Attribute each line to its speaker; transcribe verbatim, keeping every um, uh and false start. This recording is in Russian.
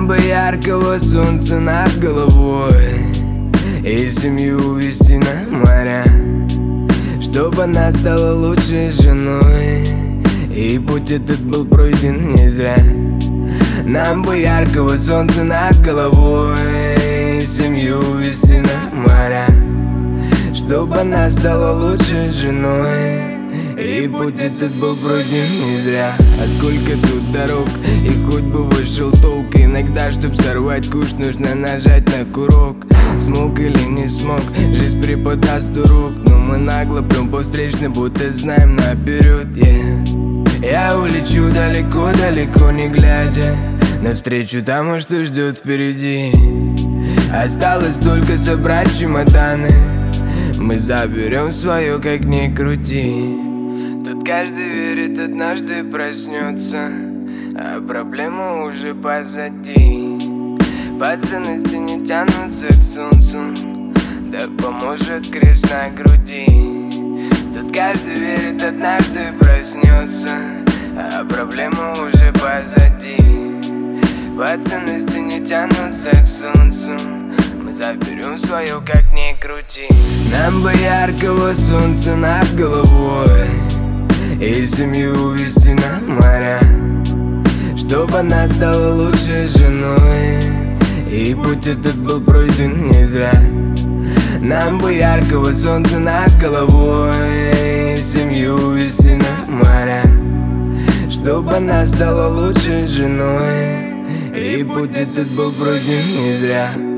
Speaker 1: бы яркого солнца над головой и семью увезти на моря, чтобы она стала лучшей женой, и путь этот был пройден не зря. Нам бы яркого солнца над головой и семью увезти на моря, чтобы она стала лучшей женой, и путь этот был пройден не зря. А сколько тут дорог, и хоть бы вышел толк. Иногда, чтоб сорвать куш, нужно нажать на курок. Смог или не смог, жизнь преподаст урок, но мы нагло прям по встречной, будто знаем наперед, yeah. Я улечу далеко-далеко, не глядя навстречу тому, что ждет впереди. Осталось только собрать чемоданы, мы заберем свое, как ни крути. Тут каждый верит, однажды проснется, а проблема уже позади. Пацаны не тянутся к солнцу, да поможет крест на груди. Тут каждый верит, однажды проснется, а проблема уже позади. Пацаны не тянутся к солнцу, мы заберем свое, как ни крути. Нам бы яркого солнца над головой и семью увезти на моря, чтобы она стала лучшей женой, и путь этот был пройден не зря. Нам бы яркого солнца над головой и семью увезти на моря, чтобы она стала лучшей женой, и путь этот был пройден не зря.